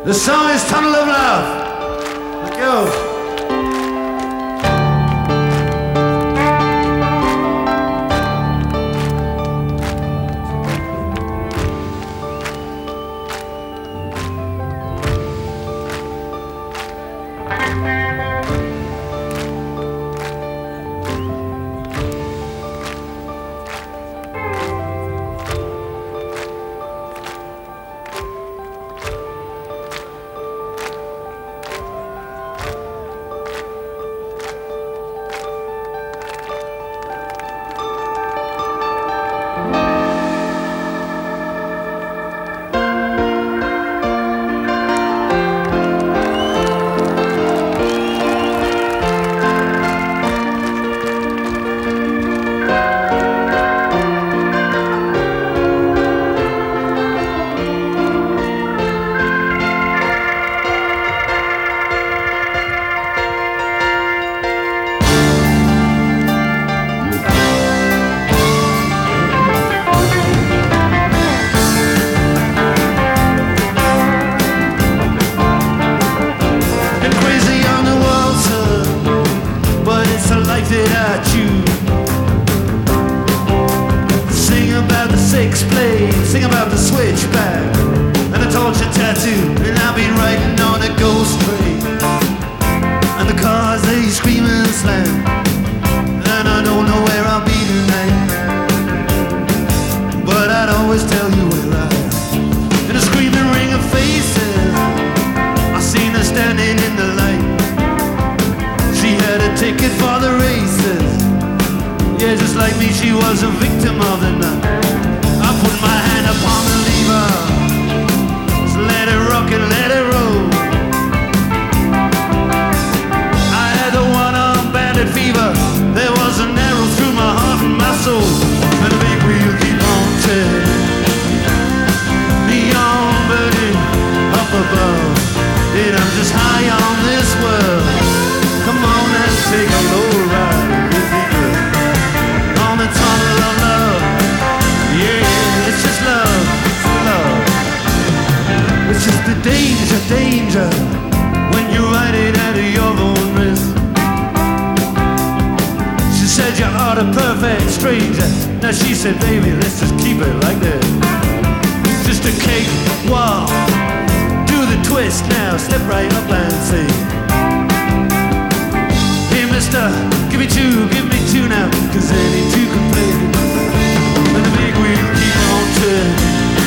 The song is Tunnel of Love. Let's go. Sing about the switchback and the torture tattoo, and I've been riding on a ghost train, and the cars they scream and slam, and I don't know where I'll be tonight, but I'd always tell you where I am. In a screaming ring of faces, I seen her standing in the light. She had a ticket for the races, yeah, just like me, she was a victim of the night. I put my hand upon the lever, so let it rock and let it roll. I had the one-arm bandit fever, there was an arrow through my heart and my soul, and the big wheel keep on turning, neon burning up above, and I'm just high on this world. Come on and take a low ride with me, girl, on the tunnel of love. Yeah, it's just love, it's love. It's just the danger, danger, when you ride it at your own risk. She said you are a perfect stranger. Now she said, baby, let's just keep it like this. Just a cake walk, do the twist now, step right up and say, hey mister, give me two now, cause any two can play. And the big wheel keep on turning,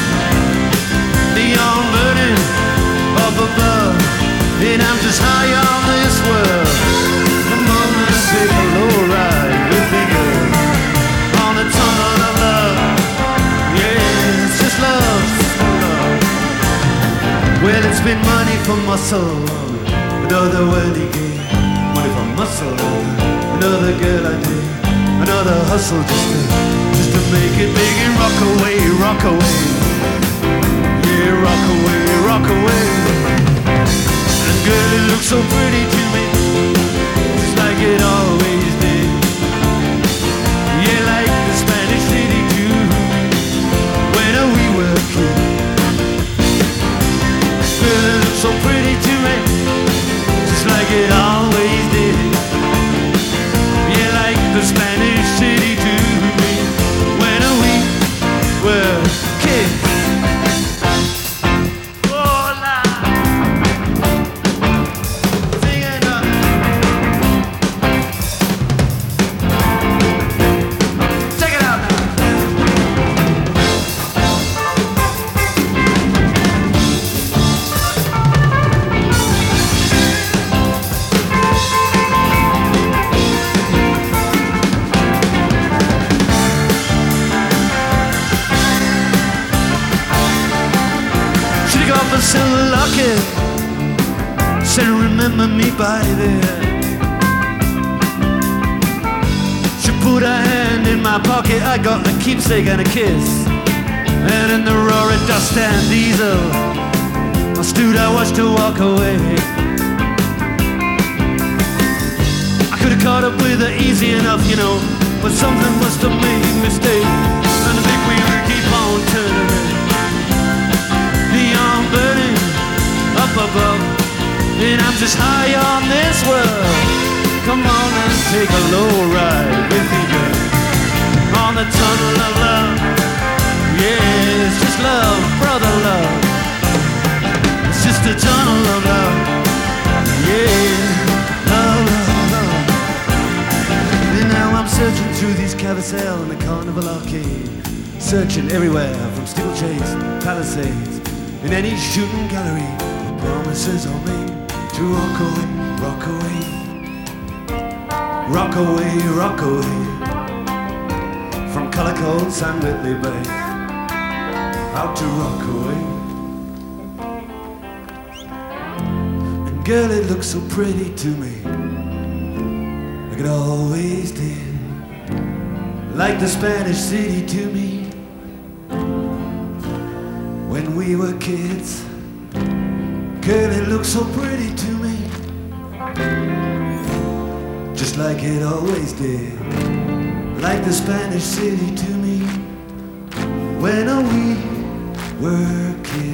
neon burning up above, and I'm just high on this world. Come on and take a low ride with me, girl, on the tunnel of love. Yeah, it's just love, it's love. Well, it's been money for muscle, another worldly game. Money for muscle, another girl I did, another hustle just to make it big and rock away, rock away. Yeah, rock away, rock away. And girl, it looks so pretty to me, just like it always did. Yeah, like the Spanish city too, when we were kids. Girl, it looks so pretty to me, just like it always did. Yeah, like the Spanish city too, when we were kids. Oh, Lord. Sing it up. Check it out now. A silver locket, said remember me by there. She put her hand in my pocket, I got a keepsake and a kiss. And in the roaring dust and diesel, I stood, I watched her walk away. I could have caught up with her easy enough, you know, but something must have made a mistake. And the big wheel keep on turning, neon burning up and I'm just high on this world. Come on and take a low ride with me, girl, on the tunnel of love. Yeah, it's just love, brother love. It's just a tunnel of love. Yeah, love, love, love. And now I'm searching through these carousel in the Carnival Arcade, searching everywhere from steeplechase, palisades, in any shooting gallery. Promises are made to rock away, rock away, rock away, rock away, from Calico San Whitley Bay, out to rock away. And girl, it looks so pretty to me, like it always did, like the Spanish city to me when we were kids. Girl, it looks so pretty to me, just like it always did, like the Spanish city to me when we were kids.